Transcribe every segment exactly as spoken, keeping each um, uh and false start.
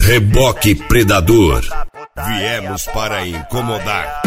Reboque Predador. Viemos para incomodar.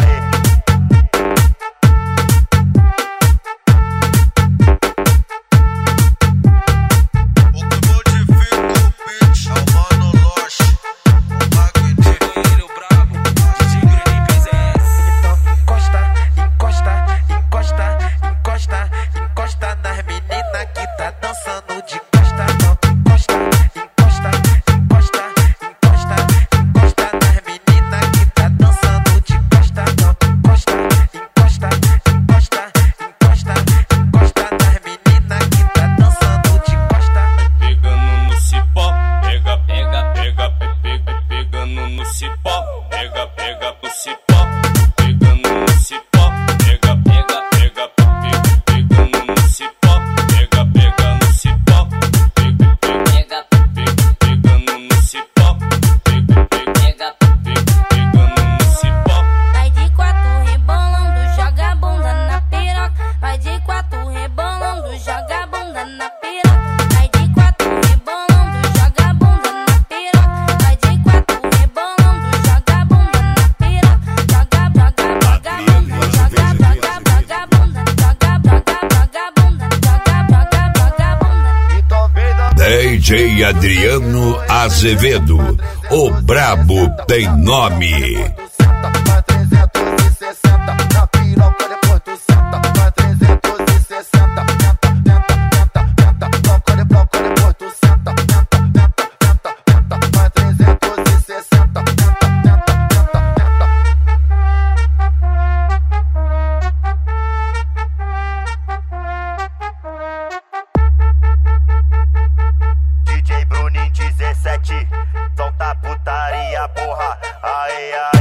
Pega, pega no cipó, pegando no cipó, pega, pega, pega, pega, pegando no cipó, pega, pega no cipó, pega, pega, pega, pegando no cipó, pega, pega, pega, pegando no cipó. Vai de quatro rebolando, joga a bunda na piroca. Vai de quatro rebolando, joga a bunda na piroca. Vai de quatro rebolando, joga a bunda na piroca. Vai de quatro rebolando, joga a bunda na piroca. Joga, joga, joga a bunda, joga, joga, joga a bunda, joga, joga, joga a bunda, joga, joga, joga a bunda. D J Adriano Azevedo, o brabo tem nome. D J Bruninho dezessete, solta putaria, porra, aê, aê.